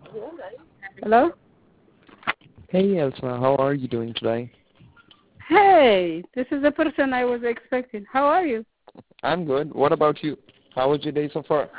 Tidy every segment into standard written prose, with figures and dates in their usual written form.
Hello? Hey Elsa, how are you doing today? Hey, this is the person I was expecting. How are you? I'm good. What about you? How was your day so far?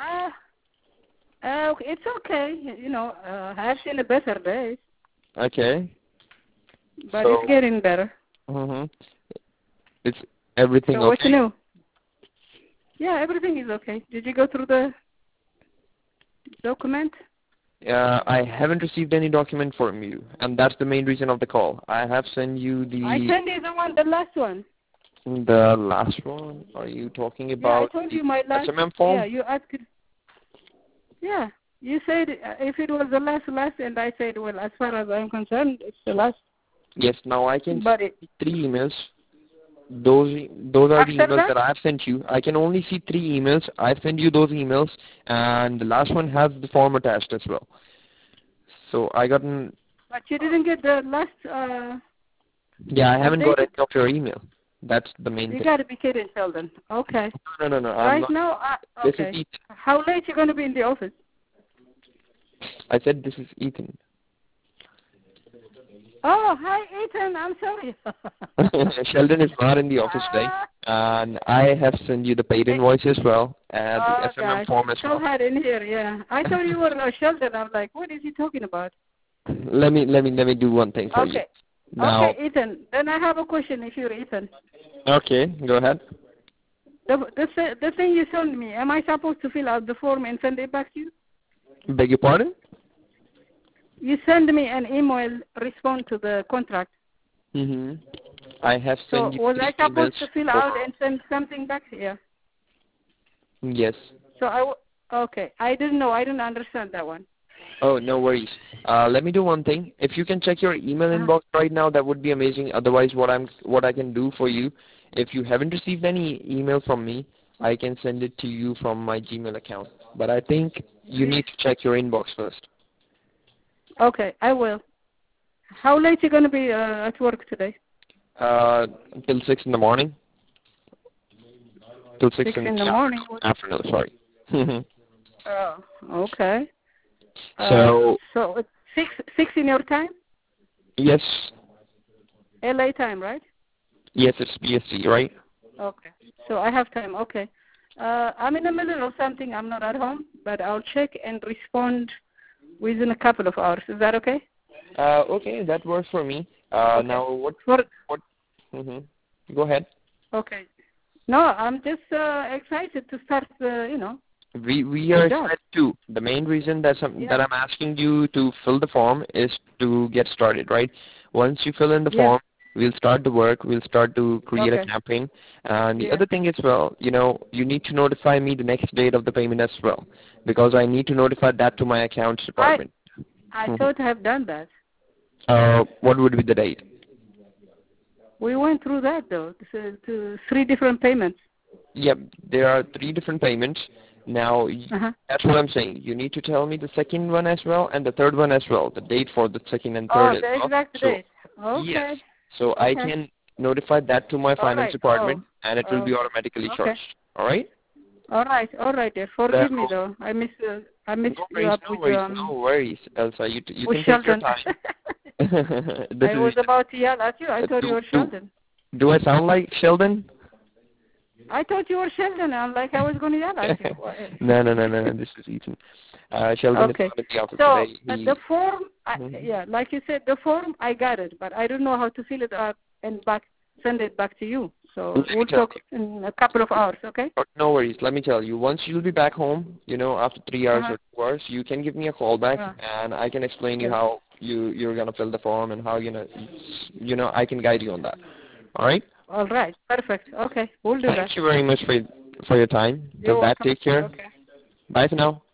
It's okay. I've seen a better days, Okay. but it's So, getting better. mhm. Is everything So what's okay? new? Yeah, everything is okay. Did you go through the document? I haven't received any document from you, and that's the main reason of the call. I have sent you I sent you the last one. the last one. Are you talking Yeah, I about told the you my last. SMM Yeah, form? you asked. Yeah, you said if it was the last, and I said, well, as far as I'm concerned, it's the last. Yes. Now I can But see three emails. Those are the after emails that, that I've sent you. I can only see three emails. I've sent you those emails, and the last one has the form attached as well. So I got an but you didn't get the last yeah. I haven't got updated. any of your email. That's the main You thing. got to be kidding, Sheldon. Okay. No, no, no. I'm Right not. now, This is okay. Ethan. How late you going to be in the office? I said this is Ethan. Oh, hi, Ethan. I'm sorry. Sheldon is not in the office today, and I have sent you the paid Eh, invoice as well, and the oh, SMM gosh. form It's as so well. hot in here, yeah. I thought you were Sheldon. I'm like, what is he talking about? Let me do one thing for you. Okay. Okay, Now, Ethan. Then I have a question if you're Ethan. okay, go ahead. The thing you sent me, am I supposed to fill out the form and send it back to you? Beg your pardon? You send me an email, respond to the contract. Mm-hmm. I have So sent you was I three emails supposed to fill for out and send something back here? yes. So okay. I didn't know. I didn't understand that one. Oh, no worries. Let me do one thing. If you can check your email Uh-huh. inbox right now, that would be amazing. Otherwise, what I can do for you, if you haven't received any email from me, I can send it to you from my Gmail account. But I think you need to check your inbox first. Okay, I will. How late you going to be at work today? Till 6 in the morning. Till 6 6 in in the the morning. afternoon. Sorry. Oh, okay. So So it's 6 in your time? yes, LA time, right? yes, it's PST, right? Okay. So I have time. Okay. I'm in the middle of something. I'm not at home, but I'll check and respond within a couple of hours. Is that okay? Okay, that works for me. Okay. Now what? For What? Mm-hmm. Go ahead. okay. No, I'm just excited to start. We The are job. excited too. The main reason that Yeah. I'm asking you to fill the form is to get started, right? Once you fill in the Yeah. form, we'll start the work. We'll start to create a Okay. campaign. And the Yeah. other thing as well, you need to notify me the next date of the payment as well, because I need to notify that to my accounts I department. I thought I have done that. What would be the date? We went through that though. To 3 different payments. Yep, there are three different payments. Now, Uh-huh. that's what I'm saying. You need to tell me the second one as well and the third one as well, the date for the second and third Oh, as the well. exact So, date. yes. Okay. So I Okay. can notify that to my All finance right. Oh. department and it will be Okay. automatically Okay. charged. All right? All right. All right, dear. So, Forgive me though. I mix no you worries, up no worries, no worries, Elsa. You with can take your Sheldon. time. This I is was about to yell at you. I thought you do were do Sheldon. do I sound like Sheldon? I thought you were Sheldon. I'm like I was going to yell at you. No. This is Ethan. Sheldon is Okay. not in the office So today. the form, Mhm. yeah, like you said, the form I got it, but I don't know how to fill it up and send it back to you. So Let me we'll tell talk in a couple of hours, okay? you. No worries. Let me tell you. Once you'll be back home, after 3 hours Uh-huh. or 2 hours, you can give me a call back, Uh, and I can explain you yeah. how you're gonna fill the form and how I can guide you on that. All right. All right. Perfect. Okay. We'll do that. Thank you very much for your time. You're Till that, welcome. take care. Okay. Bye for now.